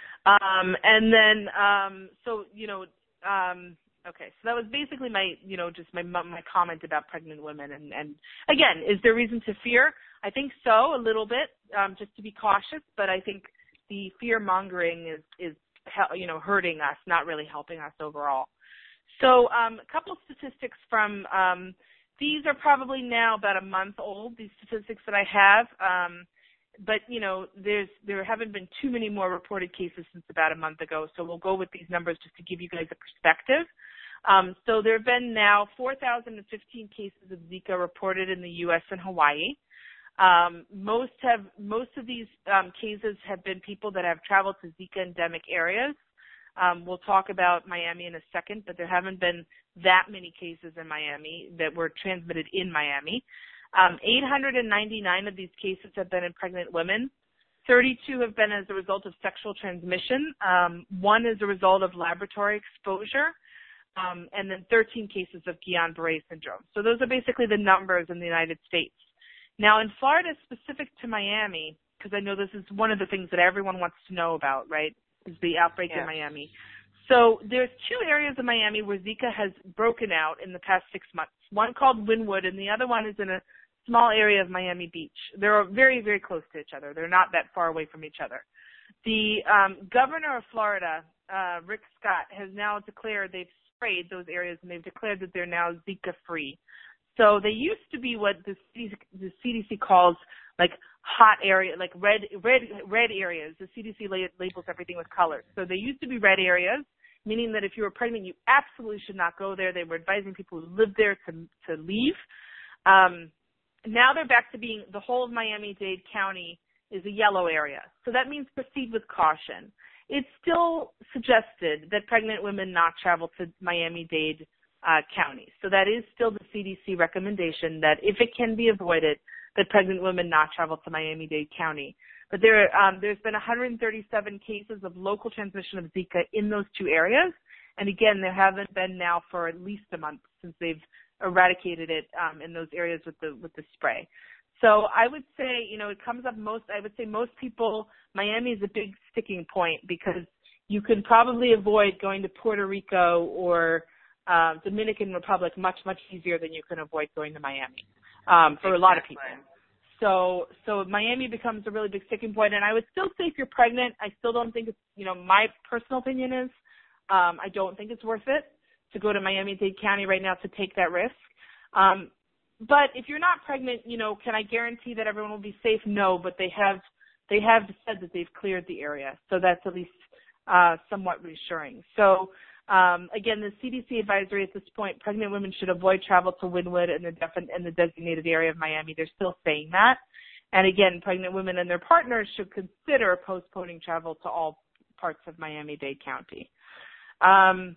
Um, and then, um, so, you know, um, okay, so that was basically my, you know, just my my comment about pregnant women. And, and again, is there reason to fear? I think so, a little bit, um, just to be cautious, but I think the fear-mongering is, is, you know, hurting us, not really helping us overall. So um, a couple of statistics from, um, these are probably now about a month old, these statistics that I have. Um, but, you know, there's there haven't been too many more reported cases since about a month ago, so we'll go with these numbers just to give you guys a perspective. Um, so there have been now four thousand fifteen cases of Zika reported in the U S and Hawaii. Um, most have most of these um, cases have been people that have traveled to Zika endemic areas. Um, we'll talk about Miami in a second, but there haven't been that many cases in Miami that were transmitted in Miami. Um, eight hundred ninety-nine of these cases have been in pregnant women. thirty-two have been as a result of sexual transmission. Um, one is a result of laboratory exposure. Um, and then thirteen cases of Guillain-Barré syndrome. So those are basically the numbers in the United States. Now, in Florida, specific to Miami, because I know this is one of the things that everyone wants to know about, right, is the outbreak yeah. in Miami. So there's two areas of Miami where Zika has broken out in the past six months. One called Wynwood, and the other one is in a small area of Miami Beach. They're very, very close to each other. They're not that far away from each other. The um, governor of Florida, uh, Rick Scott, has now declared they've sprayed those areas, and they've declared that they're now Zika-free. So they used to be what the C D C, the C D C calls like hot area, like red, red, red areas. The C D C labels everything with colors. So they used to be red areas, meaning that if you were pregnant, you absolutely should not go there. They were advising people who lived there to to leave. Um, now they're back to being the whole of Miami-Dade County is a yellow area. So that means proceed with caution. It's still suggested that pregnant women not travel to Miami-Dade uh, County. So that is still the C D C recommendation that if it can be avoided, that pregnant women not travel to Miami-Dade County. But there, um, there's been one hundred thirty-seven cases of local transmission of Zika in those two areas. And again, there haven't been now for at least a month since they've eradicated it um, in those areas with the with the spray. So I would say, you know, it comes up most, I would say most people, Miami is a big sticking point because you can probably avoid going to Puerto Rico or uh, Dominican Republic much, much easier than you can avoid going to Miami um, for exactly. a lot of people. So, so Miami becomes a really big sticking point. And I would still say if you're pregnant, I still don't think it's, you know, my personal opinion is um, I don't think it's worth it to go to Miami-Dade County right now to take that risk. Um, But if you're not pregnant, you know, can I guarantee that everyone will be safe? No, but they have they have said that they've cleared the area, so that's at least uh, somewhat reassuring. So um, again, the C D C advisory at this point: pregnant women should avoid travel to Wynwood and the defi- and the designated area of Miami. They're still saying that, and again, pregnant women and their partners should consider postponing travel to all parts of Miami-Dade County. Um,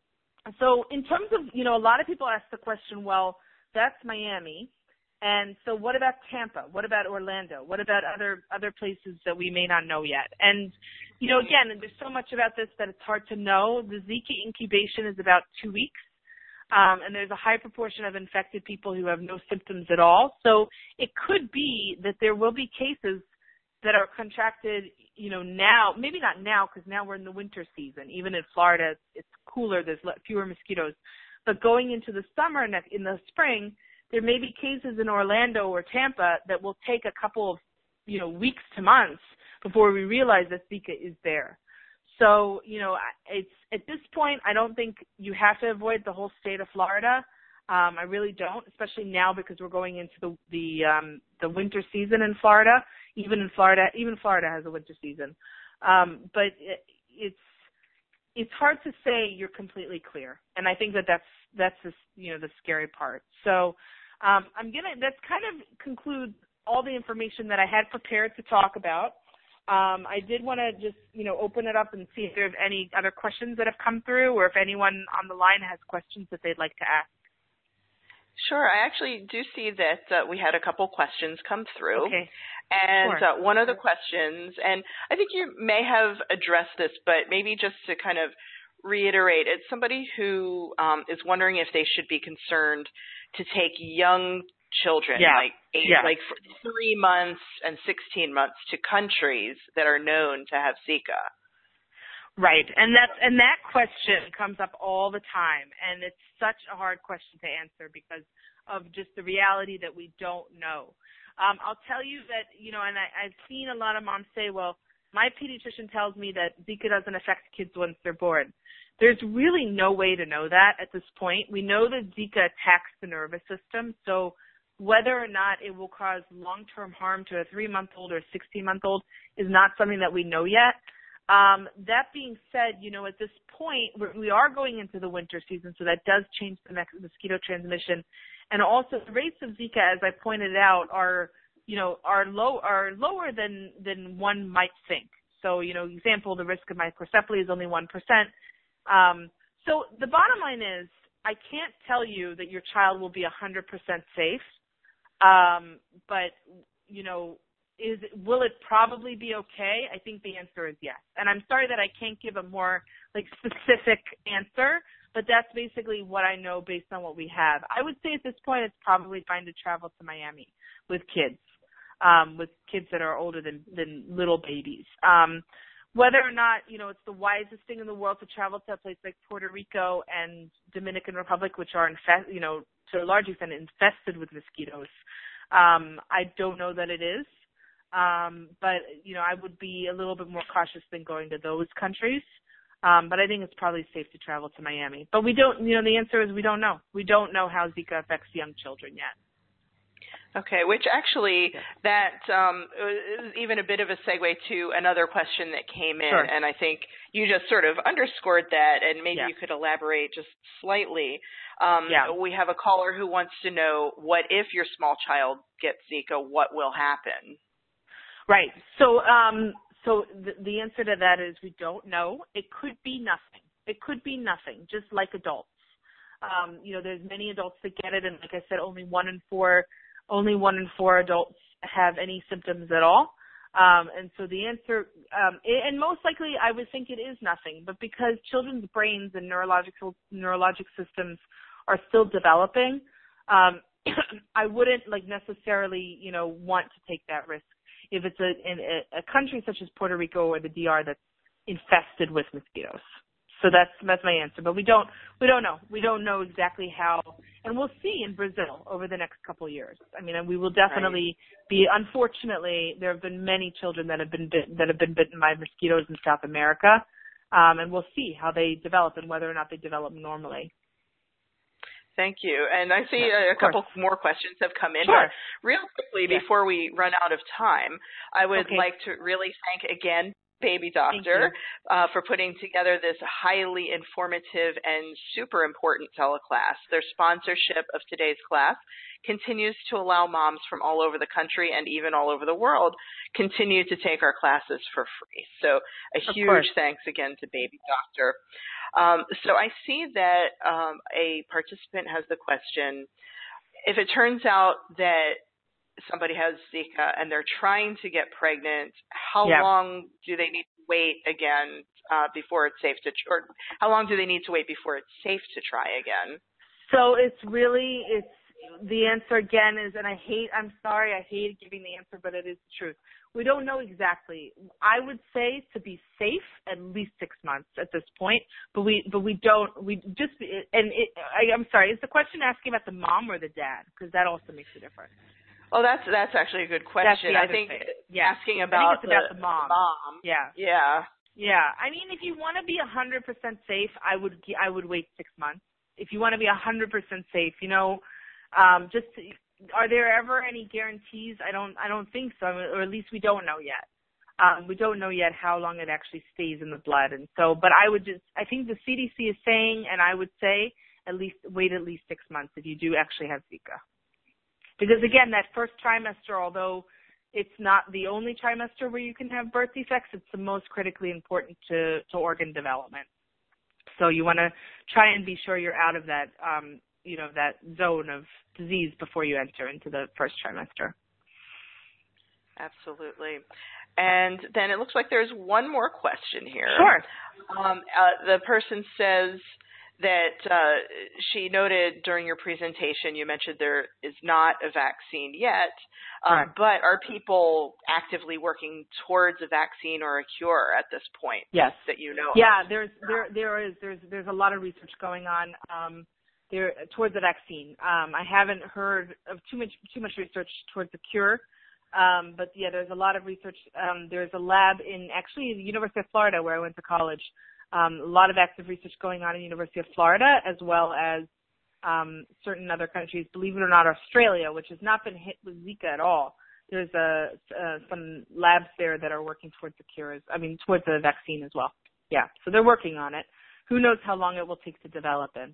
so in terms of, you know, a lot of people ask the question, well, that's Miami. And so what about Tampa? What about Orlando? What about other other places that we may not know yet? And, you know, again, there's so much about this that it's hard to know. The Zika incubation is about two weeks, um, and there's a high proportion of infected people who have no symptoms at all. So it could be that there will be cases that are contracted, you know, now, maybe not now because now we're in the winter season. Even in Florida, it's cooler, there's fewer mosquitoes. But going into the summer, in the spring, there may be cases in Orlando or Tampa that will take a couple of, you know, weeks to months before we realize that Zika is there. So, you know, it's at this point, I don't think you have to avoid the whole state of Florida. Um, I really don't, especially now because we're going into the the, um, the winter season in Florida. Even in Florida, even Florida has a winter season. Um, but it, it's it's hard to say you're completely clear, and I think that that's that's the, you know, the scary part. So um, I'm gonna that's kind of conclude all the information that I had prepared to talk about. Um, I did want to just, you know, open it up and see if there's any other questions that have come through, or if anyone on the line has questions that they'd like to ask. Sure. I actually do see that uh, we had a couple questions come through. Okay. And sure. uh, one of the questions, and I think you may have addressed this, but maybe just to kind of reiterate, it's somebody who um, is wondering if they should be concerned to take young children, yeah. like eight, yeah. like three months and sixteen months, to countries that are known to have Zika. Right, and that's and that question comes up all the time, and it's such a hard question to answer because of just the reality that we don't know. Um, I'll tell you that, you know, and I, I've seen a lot of moms say, well, my pediatrician tells me that Zika doesn't affect kids once they're born. There's really no way to know that at this point. We know that Zika attacks the nervous system, so whether or not it will cause long-term harm to a three-month-old or a sixteen-month-old is not something that we know yet. Um, that being said, you know, at this point, we're, we are going into the winter season, so that does change the mosquito transmission. And also the rates of Zika, as I pointed out, are, you know, are low, are lower than, than one might think. So, you know, example, the risk of microcephaly is only one percent. Um, so the bottom line is, I can't tell you that your child will be one hundred percent safe. Um, but, you know, Is will it probably be okay? I think the answer is yes. And I'm sorry that I can't give a more like specific answer, but that's basically what I know based on what we have. I would say at this point it's probably fine to travel to Miami with kids, um, with kids that are older than, than little babies. Um, whether or not, you know, it's the wisest thing in the world to travel to a place like Puerto Rico and Dominican Republic, which are, infest, you know, to a large extent infested with mosquitoes. Um, I don't know that it is. Um, but, you know, I would be a little bit more cautious than going to those countries. Um, but I think it's probably safe to travel to Miami. But we don't, you know, the answer is we don't know. We don't know how Zika affects young children yet. Okay, which actually, that um, is even a bit of a segue to another question that came in, sure. and I think you just sort of underscored that, and maybe yeah. you could elaborate just slightly. Um, yeah. We have a caller who wants to know, what if your small child gets Zika, what will happen? Right. So, um, so the, the answer to that is we don't know. It could be nothing. It could be nothing, just like adults. Um, you know, there's many adults that get it, and like I said, only one in four, only one in four adults have any symptoms at all. Um, and so the answer, um, and most likely I would think it is nothing, but because children's brains and neurological neurologic systems are still developing, um, I wouldn't like necessarily, you know, want to take that risk if it's a, in a, a country such as Puerto Rico or the D R that's infested with mosquitoes. So that's that's my answer. But we don't we don't know. We don't know exactly how, and we'll see in Brazil over the next couple of years. I mean, and we will definitely right. be. Unfortunately, there have been many children that have been bit, that have been bitten by mosquitoes in South America, um, and we'll see how they develop and whether or not they develop normally. Thank you. And I see yeah, a, a couple more questions have come in. Sure. But real quickly, yeah. before we run out of time, I would okay. like to really thank again Baby Doctor uh, for putting together this highly informative and super important teleclass. Their sponsorship of today's class continues to allow moms from all over the country and even all over the world continue to take our classes for free. So a of huge course. thanks again to Baby Doctor. Um, so I see that um, a participant has the question, if it turns out that somebody has Zika and they're trying to get pregnant, how yeah. long do they need to wait again uh, before it's safe to, or how long do they need to wait before it's safe to try again? So it's really, it's, the answer again is, and I hate, I'm sorry, I hate giving the answer, but it is the truth. We don't know exactly. I would say to be safe, at least six months at this point, but we, but we don't, we just, and it, I, I'm sorry, is the question asking about the mom or the dad? Because that also makes a difference. Oh, that's that's actually a good question. I think yeah. asking about, I think it's about the, the mom. the mom. Yeah. Yeah. Yeah. I mean, if you want to be one hundred percent safe, I would I would wait six months. If you want to be one hundred percent safe, you know, um, just are there ever any guarantees? I don't I don't think so, or at least we don't know yet. Um, we don't know yet how long it actually stays in the blood, and so. But I would just I think the C D C is saying, and I would say at least wait at least six months if you do actually have Zika. Because, again, that first trimester, although it's not the only trimester where you can have birth defects, it's the most critically important to, to organ development. So you want to try and be sure you're out of that, um, you know, that zone of disease before you enter into the first trimester. Absolutely. And then it looks like there's one more question here. Sure. Um, uh, the person says that uh, she noted during your presentation, you mentioned there is not a vaccine yet, um, right. but are people actively working towards a vaccine or a cure at this point? Yes. That you know Yeah, of? there's there there is there's there's a lot of research going on um, there towards the vaccine. Um, I haven't heard of too much too much research towards the cure, um, but yeah, there's a lot of research. Um, there's a lab in actually the University of Florida where I went to college. Um, a lot of active research going on in the University of Florida, as well as um, certain other countries. Believe it or not, Australia, which has not been hit with Zika at all. There's a, uh, some labs there that are working towards the cures. I mean, towards the vaccine as well. Yeah, so they're working on it. Who knows how long it will take to develop in.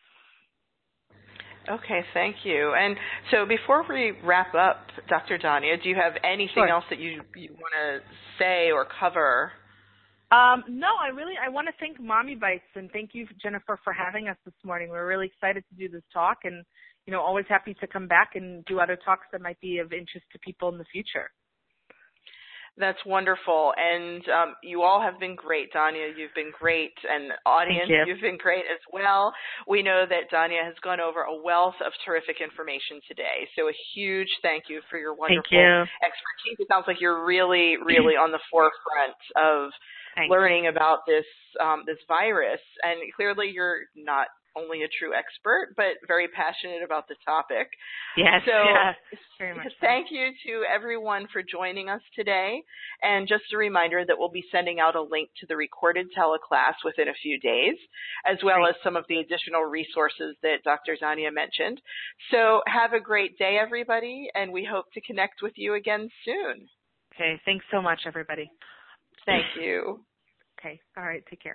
Okay, thank you. And so before we wrap up, Doctor Dania, do you have anything sure. else that you, you want to say or cover? Um, no, I really, I want to thank Mommy Bites and thank you, Jennifer, for having us this morning. We're really excited to do this talk and, you know, always happy to come back and do other talks that might be of interest to people in the future. That's wonderful. And um, you all have been great. Dania, you've been great. And audience, you. you've been great as well. We know that Dania has gone over a wealth of terrific information today. So a huge thank you for your wonderful thank you. expertise. It sounds like you're really, really on the forefront of Thanks. learning about this um, this virus. And clearly you're not only a true expert, but very passionate about the topic. Yes, so yes, very much so. Thank you to everyone for joining us today. And just a reminder that we'll be sending out a link to the recorded teleclass within a few days, as well Great. as some of the additional resources that Doctor Dania mentioned. So have a great day, everybody, and we hope to connect with you again soon. Okay, thanks so much, everybody. Thank you. Okay, all right, take care.